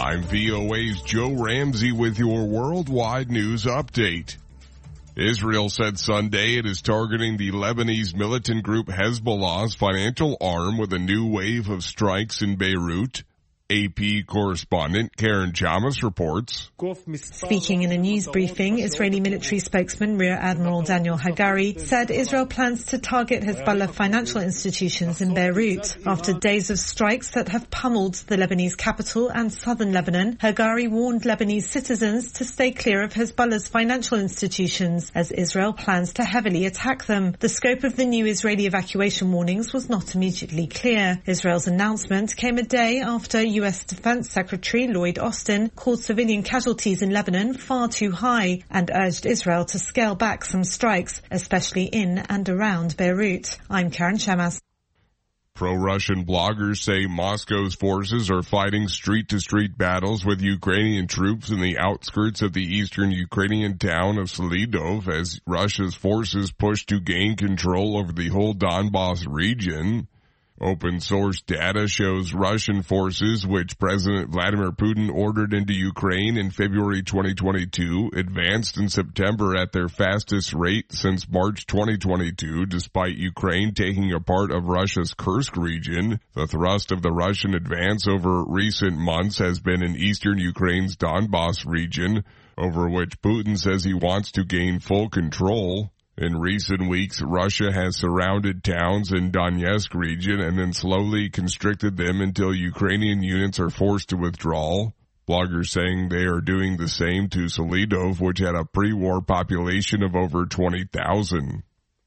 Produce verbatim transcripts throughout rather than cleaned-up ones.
I'm V O A's Joe Ramsey with your worldwide news update. Israel said Sunday it is targeting the Lebanese militant group Hezbollah's financial arm with a new wave of strikes in Beirut. A P correspondent Karen Chamas reports. Speaking in a news briefing, Israeli military spokesman Rear Admiral Daniel Hagari said Israel plans to target Hezbollah financial institutions in Beirut. After days of strikes that have pummeled the Lebanese capital and southern Lebanon, Hagari warned Lebanese citizens to stay clear of Hezbollah's financial institutions as Israel plans to heavily attack them. The scope of the new Israeli evacuation warnings was not immediately clear. Israel's announcement came a day after U S Defense Secretary Lloyd Austin called civilian casualties in Lebanon far too high and urged Israel to scale back some strikes, especially in and around Beirut. I'm Karen Chamas. Pro-Russian bloggers say Moscow's forces are fighting street-to-street battles with Ukrainian troops in the outskirts of the eastern Ukrainian town of Selidov as Russia's forces push to gain control over the whole Donbas region. Open source data shows Russian forces, which President Vladimir Putin ordered into Ukraine in February twenty twenty-two, advanced in September at their fastest rate since March twenty twenty-two, despite Ukraine taking a part of Russia's Kursk region. The thrust of the Russian advance over recent months has been in eastern Ukraine's Donbas region, over which Putin says he wants to gain full control. In recent weeks, Russia has surrounded towns in Donetsk region and then slowly constricted them until Ukrainian units are forced to withdraw. Bloggers saying they are doing the same to Selidov, which had a pre-war population of over twenty thousand.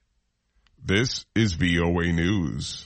This is V O A News.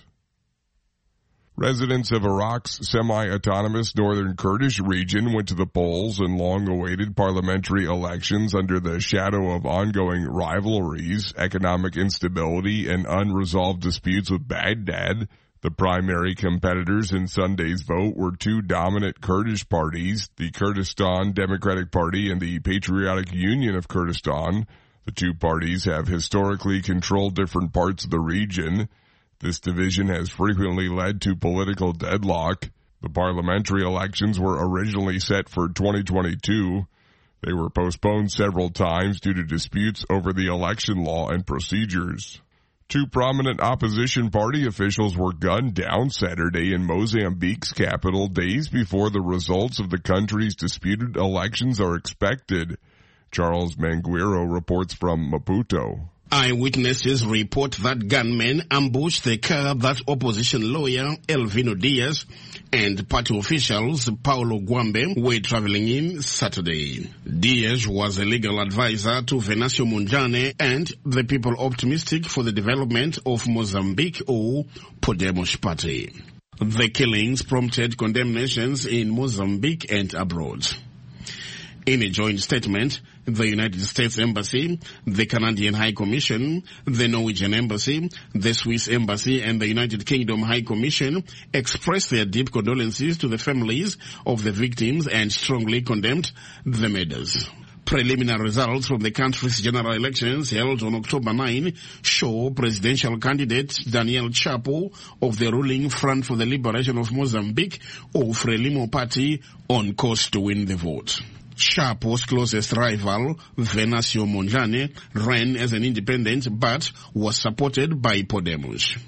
Residents of Iraq's semi-autonomous northern Kurdish region went to the polls in long-awaited parliamentary elections under the shadow of ongoing rivalries, economic instability, and unresolved disputes with Baghdad. The primary competitors in Sunday's vote were two dominant Kurdish parties, the Kurdistan Democratic Party and the Patriotic Union of Kurdistan. The two parties have historically controlled different parts of the region. This division has frequently led to political deadlock. The parliamentary elections were originally set for twenty twenty-two. They were postponed several times due to disputes over the election law and procedures. Two prominent opposition party officials were gunned down Saturday in Mozambique's capital days before the results of the country's disputed elections are expected. Charles Manguero reports from Maputo. Eyewitnesses report that gunmen ambushed the car that opposition lawyer Elvino Diaz and party officials Paulo Guambe were traveling in Saturday. Diaz was a legal advisor to Venancio Mondlane and the People Optimistic for the Development of Mozambique, or Podemos party. The killings prompted condemnations in Mozambique and abroad. In a joint statement, the United States Embassy, the Canadian High Commission, the Norwegian Embassy, the Swiss Embassy, and the United Kingdom High Commission expressed their deep condolences to the families of the victims and strongly condemned the murders. Preliminary results from the country's general elections held on October ninth show presidential candidate Daniel Chapo of the ruling Front for the Liberation of Mozambique, or Frelimo party, on course to win the vote. Chapo's closest rival, Venancio Mondlane, ran as an independent but was supported by Podemos.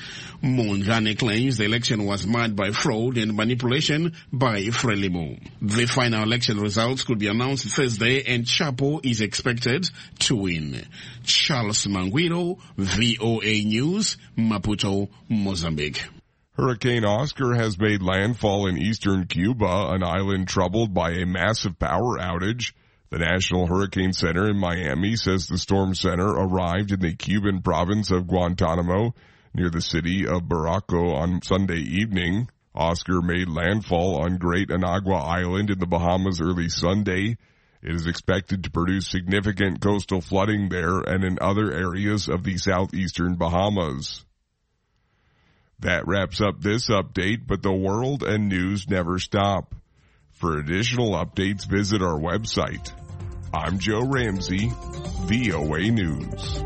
Mondlane claims the election was marred by fraud and manipulation by Frelimo. The final election results could be announced Thursday and Chapo is expected to win. Charles Manguero, V O A News, Maputo, Mozambique. Hurricane Oscar has made landfall in eastern Cuba, an island troubled by a massive power outage. The National Hurricane Center in Miami says the storm center arrived in the Cuban province of Guantanamo near the city of Barranco on Sunday evening. Oscar made landfall on Great Anagua Island in the Bahamas early Sunday. It is expected to produce significant coastal flooding there and in other areas of the southeastern Bahamas. That wraps up this update, but the world and news never stop. For additional updates, visit our website. I'm Joe Ramsey, V O A News.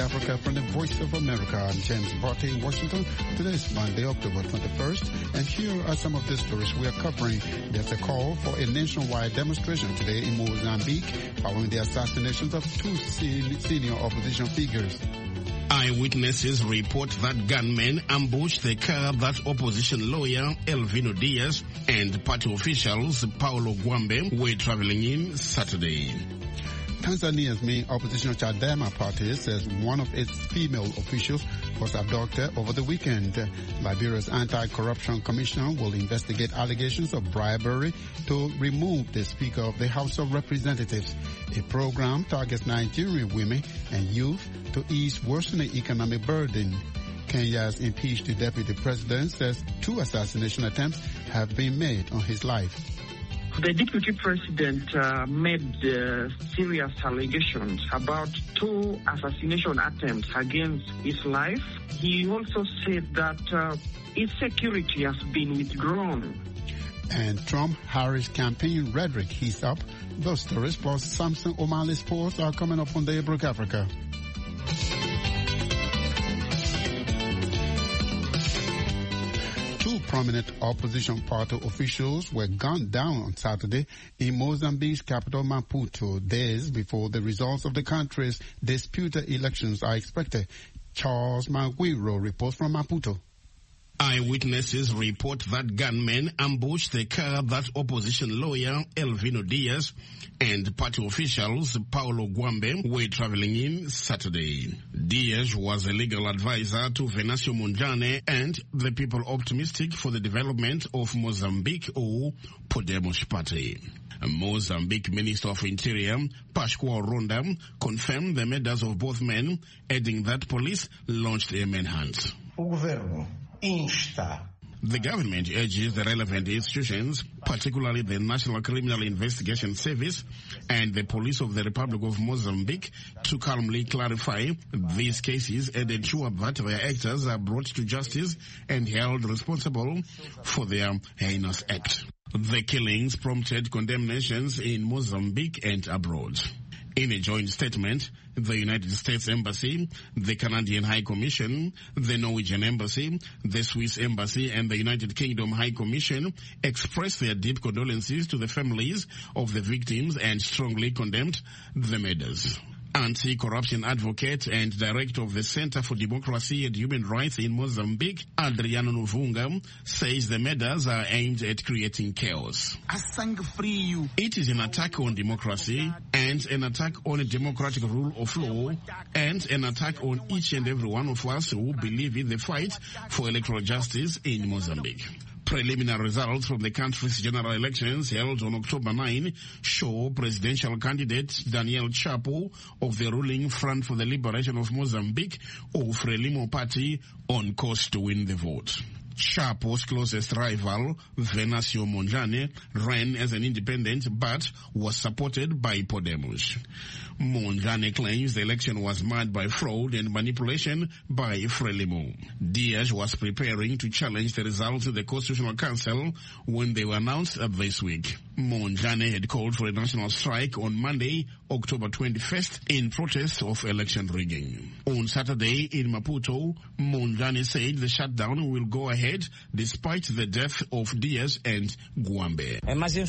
Africa from the Voice of America. I'm James Barty in Washington. Today is Monday, October twenty-first, and here are some of the stories we are covering. There's a call for a nationwide demonstration today in Mozambique following the assassinations of two senior opposition figures. Eyewitnesses report that gunmen ambushed the car that opposition lawyer Elvino Diaz and party officials Paulo Gwambe were traveling in Saturday. Tanzania's main opposition Chadema party says one of its female officials was abducted over the weekend. Liberia's anti-corruption commission will investigate allegations of bribery to remove the Speaker of the House of Representatives. A program targets Nigerian women and youth to ease worsening economic burden. Kenya's impeached deputy president says two assassination attempts have been made on his life. The deputy president uh, made uh, serious allegations about two assassination attempts against his life. He also said that uh, his security has been withdrawn. And Trump-Harris campaign rhetoric heats up. Those stories plus Samson O'Malley sports are coming up on Daybreak Africa. Two prominent opposition party officials were gunned down on Saturday in Mozambique's capital Maputo, days before the results of the country's disputed elections are expected. Charles Maguiro reports from Maputo. Eyewitnesses report that gunmen ambushed the car that opposition lawyer Elvino Diaz and party officials Paulo Gwambe were traveling in Saturday. Diaz was a legal advisor to Venancio Mondlane and the People Optimistic for the Development of Mozambique, or Podemos party. Mozambique Minister of Interior, Pascoal Ronda, confirmed the murders of both men, adding that police launched a manhunt. The government urges the relevant institutions, particularly the National Criminal Investigation Service and the Police of the Republic of Mozambique, to calmly clarify these cases and ensure that their actors are brought to justice and held responsible for their heinous act. The killings prompted condemnations in Mozambique and abroad. In a joint statement, the United States Embassy, the Canadian High Commission, the Norwegian Embassy, the Swiss Embassy, and the United Kingdom High Commission expressed their deep condolences to the families of the victims and strongly condemned the murders. Anti-corruption advocate and director of the Center for Democracy and Human Rights in Mozambique, Adriano Novunga, says the murders are aimed at creating chaos. It is an attack on democracy and an attack on a democratic rule of law and an attack on each and every one of us who believe in the fight for electoral justice in Mozambique. Preliminary results from the country's general elections held on October ninth show presidential candidate Daniel Chapo of the ruling Front for the Liberation of Mozambique, or Frelimo party, on course to win the vote. Chapo's closest rival, Venancio Mondlane, ran as an independent but was supported by Podemos. Mondlane claims the election was marred by fraud and manipulation by Frelimo. Diaz was preparing to challenge the results of the Constitutional Council when they were announced this week. Mondlane had called for a national strike on Monday, October twenty-first, in protest of election rigging. On Saturday in Maputo, Mondlane said the shutdown will go ahead despite the death of Diaz and Gwambe.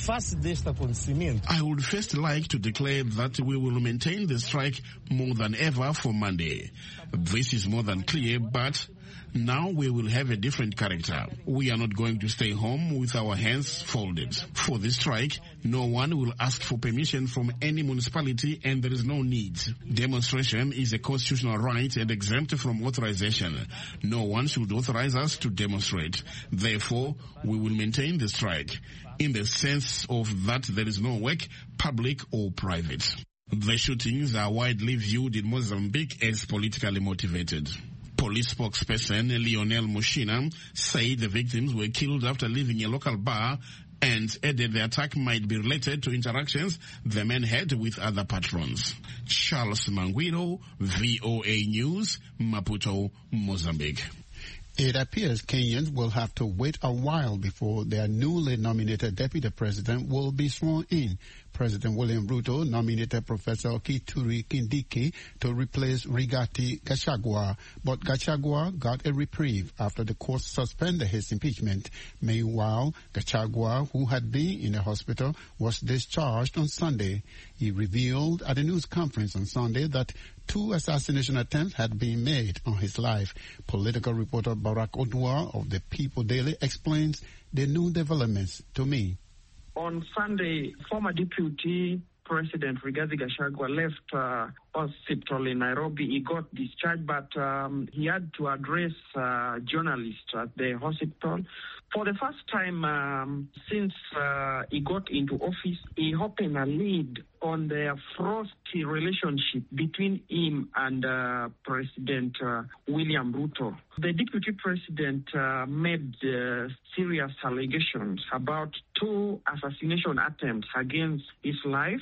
I would first like to declare that we will maintain the strike more than ever for Monday. This is more than clear, but now we will have a different character. We are not going to stay home with our hands folded. For this strike, no one will ask for permission from any municipality and there is no need. Demonstration is a constitutional right and exempt from authorization. No one should authorize us to demonstrate. Therefore, we will maintain the strike in the sense of that there is no work, public or private. The shootings are widely viewed in Mozambique as politically motivated. Police spokesperson Lionel Mushina said the victims were killed after leaving a local bar and added the attack might be related to interactions the men had with other patrons. Charles Manguiro, V O A News, Maputo, Mozambique. It appears Kenyans will have to wait a while before their newly nominated deputy president will be sworn in. President William Ruto nominated Professor Kithure Kindiki to replace Rigathi Gachagua, but Gachagua got a reprieve after the court suspended his impeachment. Meanwhile, Gachagua, who had been in the hospital, was discharged on Sunday. He revealed at a news conference on Sunday that two assassination attempts had been made on his life. Political reporter Barack Odua of the People Daily explains the new developments to me. On Sunday, former Deputy President Rigathi Gachagua left uh, hospital in Nairobi. He got discharged, but um, he had to address uh, journalists at the hospital. For the first time um, since uh, he got into office, he opened a lead on the frosty relationship between him and uh, President uh, William Ruto. The Deputy President uh, made uh, serious allegations about two assassination attempts against his life.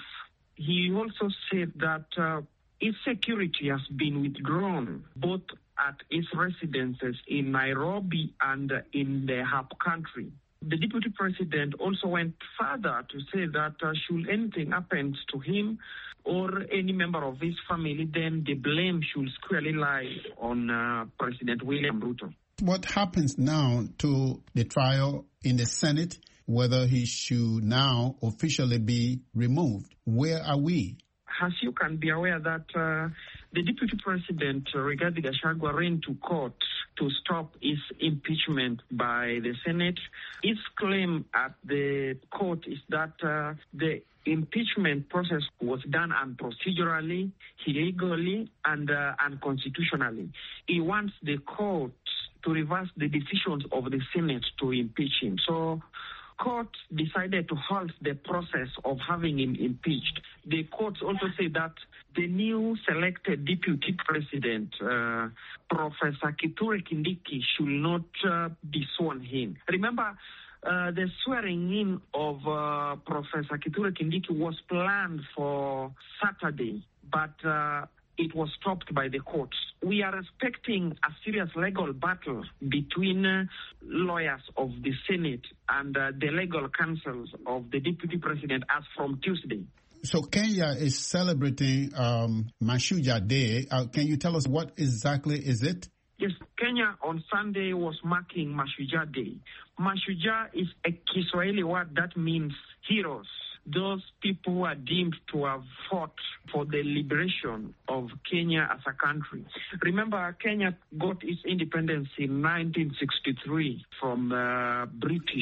He also said that uh, his security has been withdrawn, both at his residences in Nairobi and in the hub country. The Deputy President also went further to say that uh, should anything happen to him or any member of his family, then the blame should squarely lie on uh, President William Ruto. What happens now to the trial in the Senate, whether he should now officially be removed? Where are we? As you can be aware that uh, the Deputy President, uh, Rigathi Gachagua, ran to court to stop his impeachment by the Senate. His claim at the court is that uh, the impeachment process was done unprocedurally, illegally, and uh, unconstitutionally. He wants the court to reverse the decisions of the Senate to impeach him. So court decided to halt the process of having him impeached. The courts also say that the new selected deputy president, uh, Professor Kithure Kindiki, should not uh, be sworn in. Remember, uh, the swearing in of uh, Professor Kithure Kindiki was planned for Saturday, but uh, it was stopped by the courts. We are expecting a serious legal battle between uh, lawyers of the Senate and uh, the legal counsels of the Deputy President as from Tuesday. So Kenya is celebrating um, Mashujaa Day. Uh, can you tell us what exactly is it? Yes, Kenya on Sunday was marking Mashujaa Day. Mashujaa is a Kiswahili word that means heroes. Those people who are deemed to have fought for the liberation of Kenya as a country. Remember, Kenya got its independence in nineteen sixty-three from uh, British.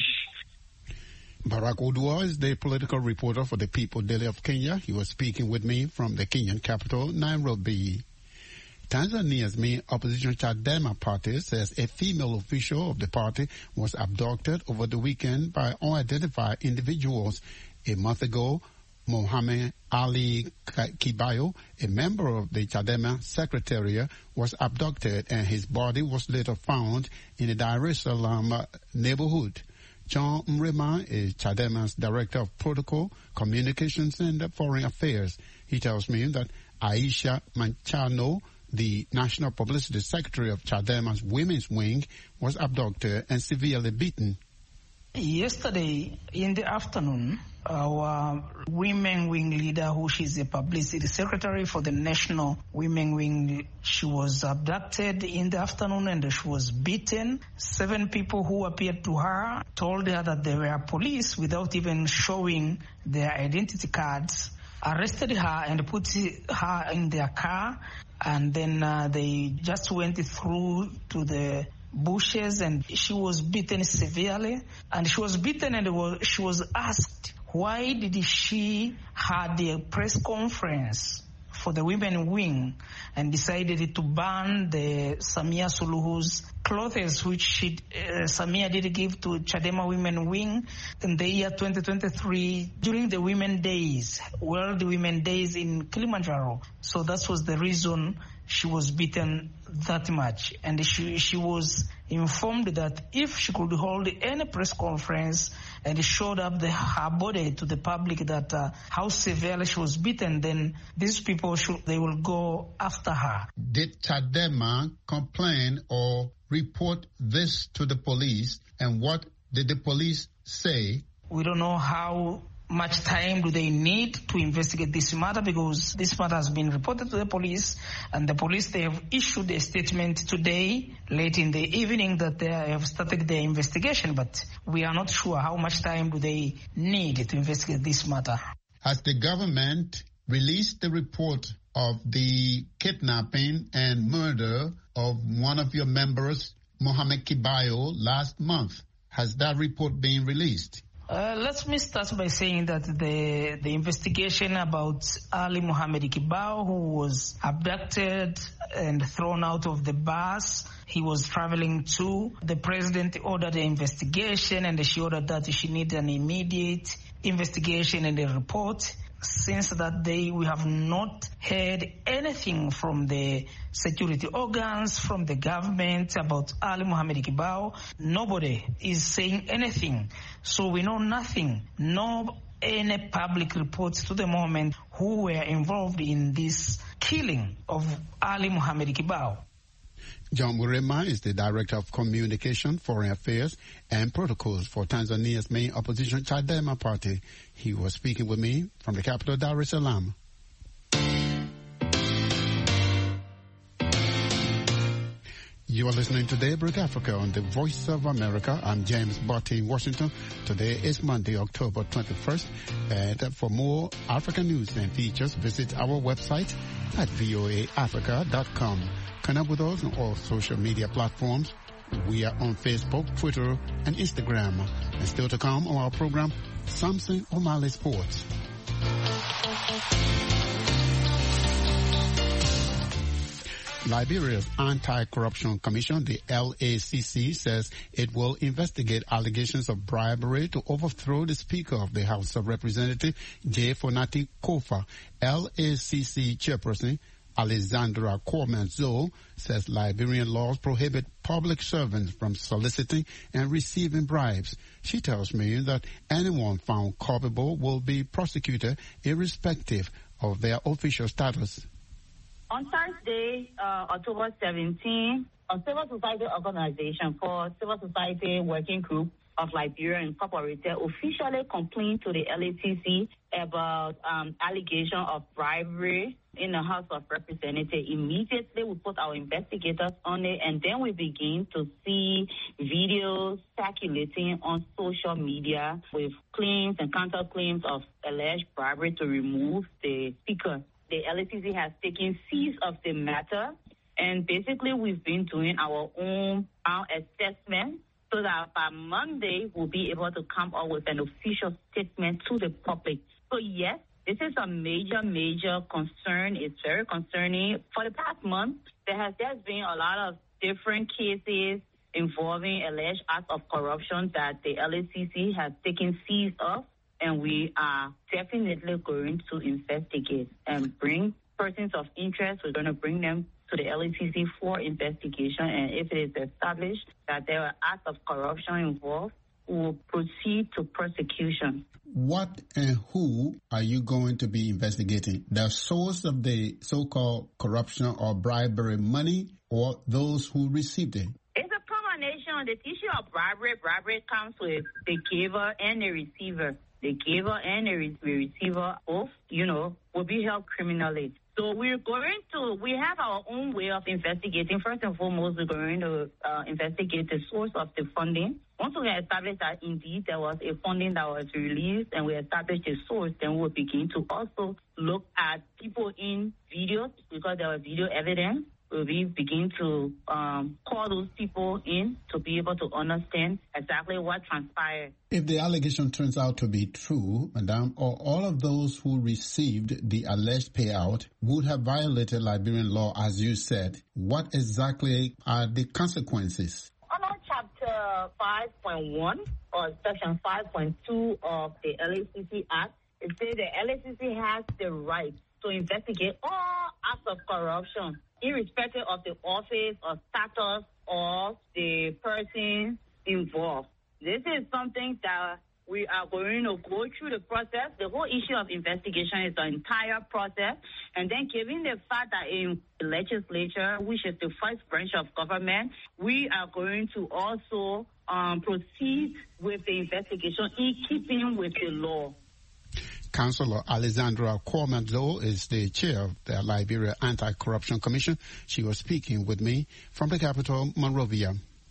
Barack Odua is the political reporter for the People Daily of Kenya. He was speaking with me from the Kenyan capital, Nairobi. Tanzania's main opposition Chadema party says a female official of the party was abducted over the weekend by unidentified individuals. A month ago, Mohammed Ali Kibayo, a member of the Chadema Secretariat, was abducted and his body was later found in the Dar es Salaam neighborhood. John Mrema is Chadema's Director of Protocol, Communications and Foreign Affairs. He tells me that Aisha Manchano, the National Publicity Secretary of Chadema's Women's Wing, was abducted and severely beaten. Yesterday in the afternoon, our women wing leader, who she's a publicity secretary for the National Women Wing, she was abducted in the afternoon and she was beaten. Seven people who appeared to her told her that they were police without even showing their identity cards, arrested her and put her in their car, and then uh, they just went through to the bushes and she was beaten severely. And she was beaten and was, she was asked why did she had a press conference for the women wing and decided to ban the Samia Suluhu's clothes, which she, uh, Samia did give to Chadema Women Wing in the year twenty twenty-three during the Women Days, World Women Days in Kilimanjaro. So that was the reason she was beaten that much. And she, she was informed that if she could hold any press conference and showed up the, her body to the public that uh, how severely she was beaten, then these people, should, they will go after her. Did Chadema complain or report this to the police, and what did the police say? We don't know how much time do they need to investigate this matter, because this matter has been reported to the police, and the police, they have issued a statement today, late in the evening, that they have started their investigation, but we are not sure how much time do they need to investigate this matter. Has the government released the report of the kidnapping and murder of one of your members, Mohamed Kibayo, last month? Has that report been released? Uh, let me start by saying that the the investigation about Ali Mohamed Kibayo, who was abducted and thrown out of the bus he was traveling to, the president ordered an investigation, and she ordered that she needed an immediate investigation and a report. Since that day, we have not heard anything from the security organs, from the government about Ali Mohamed Kibayo. Nobody is saying anything. So we know nothing. No any public reports to the moment who were involved in this killing of Ali Mohamed Kibayo. John Murema is the Director of Communication, Foreign Affairs and Protocols for Tanzania's main opposition Chadema party. He was speaking with me from the capital, Dar es Salaam. You are listening to Daybreak Africa on the Voice of America. I'm James Botti in Washington. Today is Monday, October twenty-first. And for more African news and features, visit our website at voa africa dot com. Connect with us on all social media platforms. We are on Facebook, Twitter, and Instagram. And still to come on our program, Samson O'Malley Sports. Liberia's Anti-Corruption Commission, the L A C C, says it will investigate allegations of bribery to overthrow the Speaker of the House of Representatives, J. Fonati Kofa. L A C C chairperson Alexandra Cormanzo says Liberian laws prohibit public servants from soliciting and receiving bribes. She tells me that anyone found culpable will be prosecuted irrespective of their official status. On Thursday, uh, October seventeenth, a civil society organization called Civil Society Working Group of Liberia Incorporated officially complained to the L A C C about um, allegation of bribery in the House of Representatives. Immediately, we put our investigators on it, and then we begin to see videos circulating on social media with claims and counterclaims of alleged bribery to remove the speaker. The L A C C has taken seize of the matter, and basically we've been doing our own our assessment so that by Monday we'll be able to come up with an official statement to the public. So yes, this is a major, major concern. It's very concerning. For the past month, there has there's been a lot of different cases involving alleged acts of corruption that the L A C C has taken seize of, and we are definitely going to investigate and bring persons of interest. We're going to bring them to the L A C C for investigation, and if it is established that there are acts of corruption involved, we will proceed to prosecution. What and who are you going to be investigating? The source of the so-called corruption or bribery money, or those who received it? It's a combination. The issue of bribery, bribery comes with the giver and the receiver. The giver and the receiver both, you know, will be held criminally. So we're going to, we have our own way of investigating. First and foremost, we're going to uh, investigate the source of the funding. Once we establish that indeed there was a funding that was released and we establish the source, then we'll begin to also look at people in videos, because there was video evidence. We'll be begin to um, call those people in to be able to understand exactly what transpired. If the allegation turns out to be true, Madam, or all of those who received the alleged payout would have violated Liberian law, as you said, what exactly are the consequences? Under Chapter five point one or Section five point two of the L A C C Act, it says the L A C C has the right to investigate all acts of corruption, irrespective of the office or status of the person involved. This is something that we are going to go through the process. The whole issue of investigation is the entire process. And then given the fact that in the legislature, which is the first branch of government, we are going to also um, proceed with the investigation in keeping with the law. Councillor Alexandra Kwamado is the chair of the Liberia Anti-Corruption Commission. She was speaking with me from the capital, Monrovia.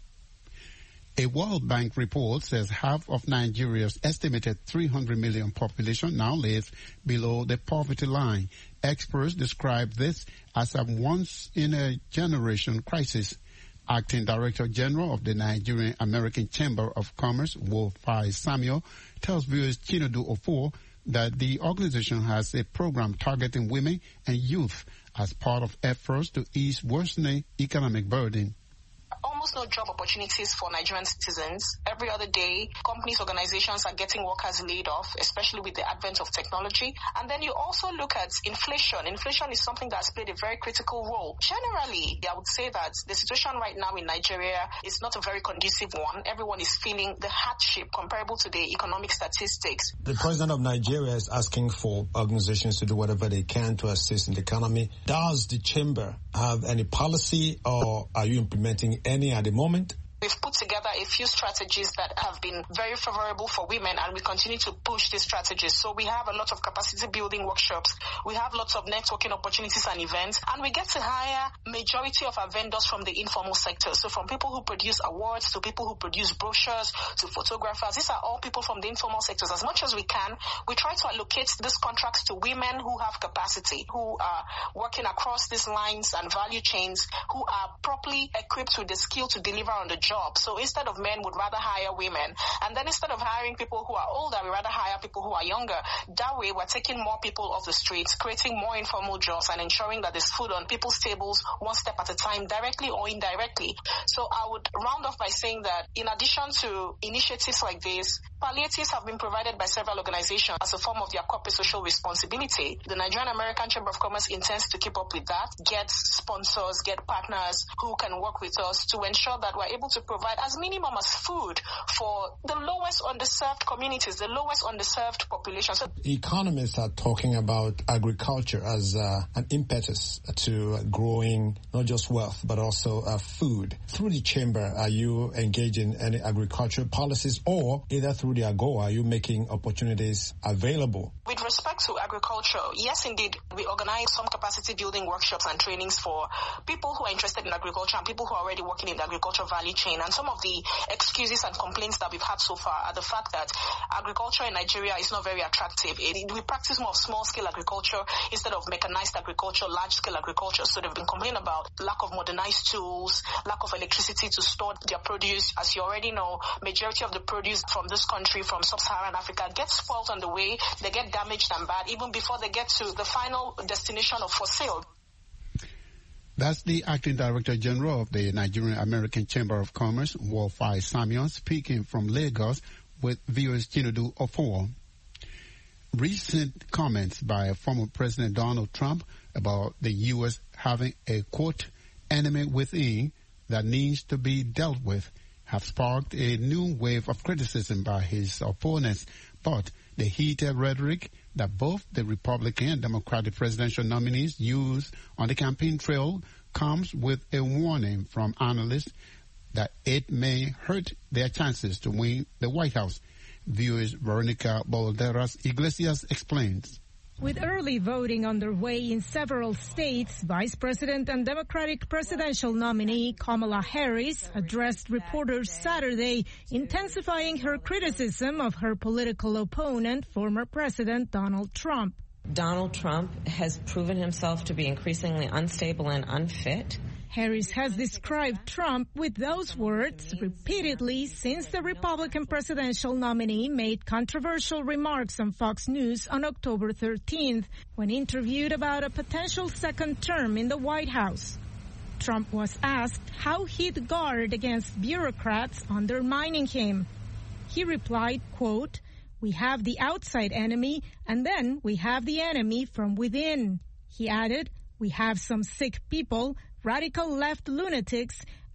A World Bank report says half of Nigeria's estimated three hundred million population now lives below the poverty line. Experts describe this as a once-in-a-generation crisis. Acting Director General of the Nigerian American Chamber of Commerce, Wofai Samuel, tells viewers Chinedu Ofor that the organization has a program targeting women and youth as part of efforts to ease worsening economic burden. Almost no job opportunities for Nigerian citizens. Every other day, companies, organizations are getting workers laid off, especially with the advent of technology. And then you also look at inflation. Inflation is something that's played a very critical role. Generally, I would say that the situation right now in Nigeria is not a very conducive one. Everyone is feeling the hardship comparable to the economic statistics. The president of Nigeria is asking for organizations to do whatever they can to assist in the economy. Does the chamber have any policy, or are you implementing any at the moment? We've put together a few strategies that have been very favorable for women, and we continue to push these strategies. So we have a lot of capacity building workshops. We have lots of networking opportunities and events, and we get to hire majority of our vendors from the informal sector. So from people who produce awards to people who produce brochures to photographers, these are all people from the informal sectors. As much as we can, we try to allocate these contracts to women who have capacity, who are working across these lines and value chains, who are properly equipped with the skill to deliver on the job. So instead of men, would rather hire women. And then instead of hiring people who are older, we rather hire people who are younger. That way, we're taking more people off the streets, creating more informal jobs, and ensuring that there's food on people's tables one step at a time, directly or indirectly. So I would round off by saying that in addition to initiatives like this, palliatives have been provided by several organizations as a form of their corporate social responsibility. The Nigerian American Chamber of Commerce intends to keep up with that, get sponsors, get partners who can work with us to ensure that we're able to provide as minimum as food for the lowest underserved communities, the lowest underserved population. So economists are talking about agriculture as uh, an impetus to growing not just wealth, but also uh, food. Through the chamber, are you engaging in any agricultural policies, or either through the AGOA, are you making opportunities available? With respect to agriculture, yes, indeed, we organize some capacity building workshops and trainings for people who are interested in agriculture and people who are already working in the agriculture value chain. And some of the excuses and complaints that we've had so far are the fact that agriculture in Nigeria is not very attractive. It, we practice more of small-scale agriculture instead of mechanized agriculture, large-scale agriculture. So they've been complaining about lack of modernized tools, lack of electricity to store their produce. As you already know, majority of the produce from this country, from sub-Saharan Africa, gets spoiled on the way. They get damaged and bad even before they get to the final destination of for sale. That's the Acting Director General of the Nigerian American Chamber of Commerce, Wofai Samuel, speaking from Lagos with viewers Chinedu Ofor. Recent comments by former President Donald Trump about the U S having a, quote, enemy within that needs to be dealt with have sparked a new wave of criticism by his opponents. But the heated rhetoric that both the Republican and Democratic presidential nominees use on the campaign trail comes with a warning from analysts that it may hurt their chances to win the White House. Viewers Veronica Balderas Iglesias explains. With early voting underway in several states, Vice President and Democratic presidential nominee Kamala Harris addressed reporters Saturday, intensifying her criticism of her political opponent, former President Donald Trump. Donald Trump has proven himself to be increasingly unstable and unfit. Harris has described Trump with those words repeatedly since the Republican presidential nominee made controversial remarks on Fox News on October thirteenth when interviewed about a potential second term in the White House. Trump was asked how he'd guard against bureaucrats undermining him. He replied, quote, "We have the outside enemy, and then we have the enemy from within." He added, "We have some sick people, radical left lunatics,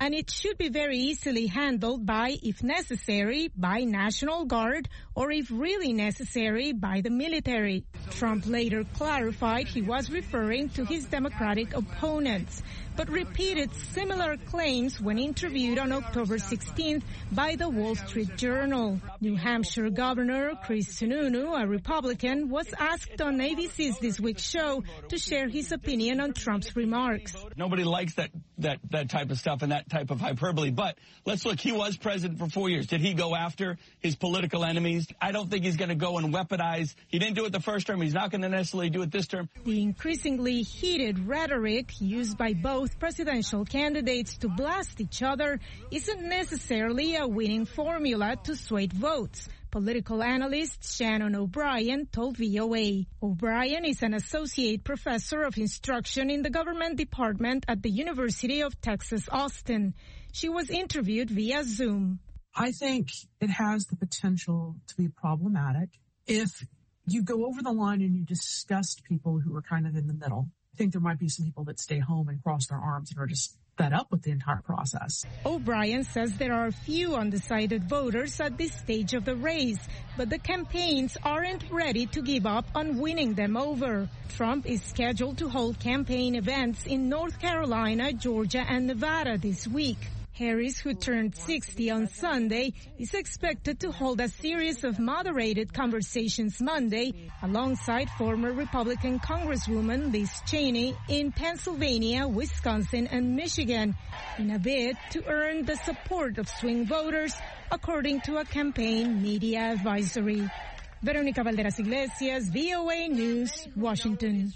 and it should be very easily handled by, if necessary, by National Guard, or if really necessary, by the military. Trump later clarified he was referring to his Democratic opponents, but repeated similar claims when interviewed on October sixteenth by the Wall Street Journal. New Hampshire Governor Chris Sununu, a Republican, was asked on A B C's This Week show to share his opinion on Trump's remarks. Nobody likes that, that, that type of stuff and that type of hyperbole, but let's look, he was president for four years. Did he go after his political enemies? I don't think he's going to go and weaponize. He didn't do it the first term. He's not going to necessarily do it this term. The increasingly heated rhetoric used by both presidential candidates to blast each other isn't necessarily a winning formula to sway votes. Political analyst Shannon O'Brien told V O A. O'Brien is an associate professor of instruction in the government department at the University of Texas, Austin. She was interviewed via Zoom. I think it has the potential to be problematic if you go over the line and you disgust people who are kind of in the middle. I think there might be some people that stay home and cross their arms and are just fed up with the entire process. O'Brien says there are few undecided voters at this stage of the race, but the campaigns aren't ready to give up on winning them over. Trump is scheduled to hold campaign events in North Carolina, Georgia, and Nevada this week. Harris, who turned sixty on Sunday, is expected to hold a series of moderated conversations Monday alongside former Republican Congresswoman Liz Cheney in Pennsylvania, Wisconsin, and Michigan in a bid to earn the support of swing voters, according to a campaign media advisory. Veronica Valderas Iglesias, V O A News, Washington.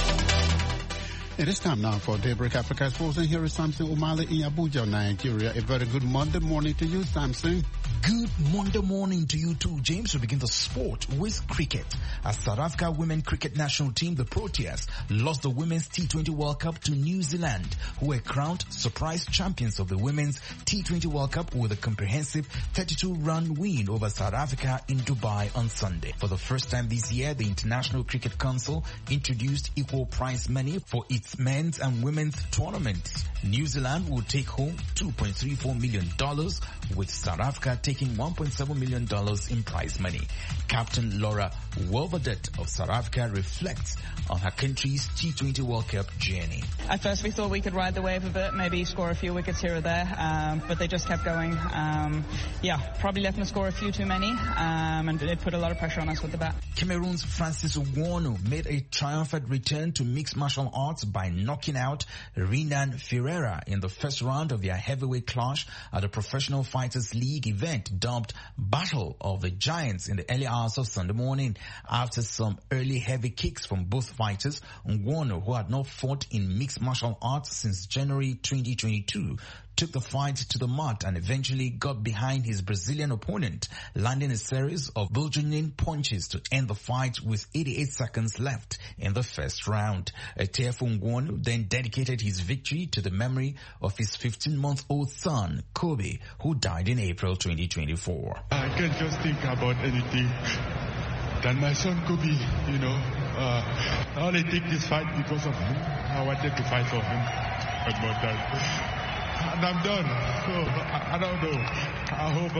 It is time now for Daybreak Africa Sports, and here is Samson Umale in Abuja, Nigeria. A very good Monday morning to you, Samson. Good Monday morning to you too, James. We begin the sport with cricket. As South Africa women cricket national team, the Proteas, lost the Women's T twenty World Cup to New Zealand, who were crowned surprise champions of the Women's T twenty World Cup with a comprehensive thirty-two run win over South Africa in Dubai on Sunday. For the first time this year, the International Cricket Council introduced equal prize money for its men's and women's tournaments. New Zealand will take home two point three four million dollars, with South Africa taking one point seven million dollars in prize money. Captain Laura Wolverdet of South Africa reflects on her country's T twenty World Cup journey. At first we thought we could ride the wave a bit, maybe score a few wickets here or there, um, but they just kept going. Um, yeah, probably let them score a few too many, um, and it put a lot of pressure on us with the bat. Cameroon's Francis Nwonu made a triumphant return to mixed martial arts by knocking out Renan Ferreira in the first round of their heavyweight clash at the Professional Fighters League event dubbed Battle of the Giants in the early hours of Sunday morning. After some early heavy kicks from both fighters, Nwonu, who had not fought in mixed martial arts since January twenty twenty-two, took the fight to the mat and eventually got behind his Brazilian opponent, landing a series of bludgeoning punches to end the fight with eighty-eight seconds left in the first round. Tearful Nwonu then dedicated his victory to the memory of his fifteen-month-old son, Kobe, who died in April twenty twenty-four. I can't just think about anything than my son Kobe, you know. Uh, I only take this fight because of him. I wanted to fight for him. But more time. And I'm done. So I, I don't know. I hope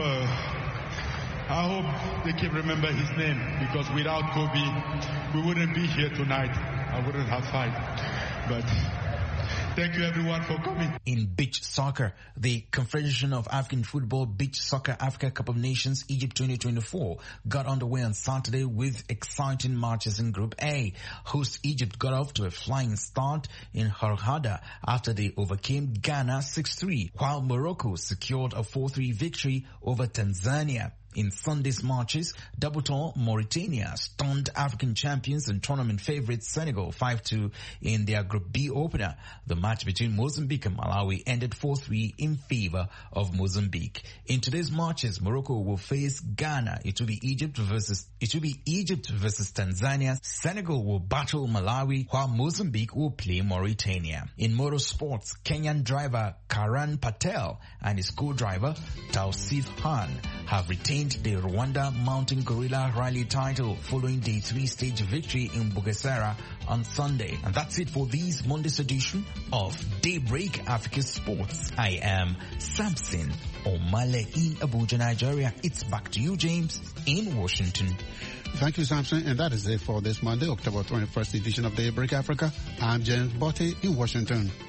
uh, I hope they can remember his name, because without Kobe, we wouldn't be here tonight. I wouldn't have fight. But thank you everyone for coming. In beach soccer, the Confederation of African Football Beach Soccer Africa Cup of Nations Egypt twenty twenty-four got underway on Saturday with exciting matches in Group A. Host Egypt got off to a flying start in Hurghada after they overcame Ghana six three, while Morocco secured a four three victory over Tanzania. In Sunday's matches, Double-Tone Mauritania stunned African champions and tournament favorites Senegal five two in their Group B opener. The match between Mozambique and Malawi ended four three in favor of Mozambique. In today's matches, Morocco will face Ghana. It will be Egypt versus it will be Egypt versus Tanzania. Senegal will battle Malawi, while Mozambique will play Mauritania. In motorsports, Kenyan driver Karan Patel and his co-driver Tausif Khan have retained the Rwanda Mountain Gorilla Rally title following the three-stage victory in Bugesera on Sunday. And that's it for this Monday's edition of Daybreak Africa Sports. I am Samson Omale in Abuja, Nigeria. It's back to you, James, in Washington. Thank you, Samson. And that is it for this Monday, October twenty-first edition of Daybreak Africa. I'm James Botte in Washington.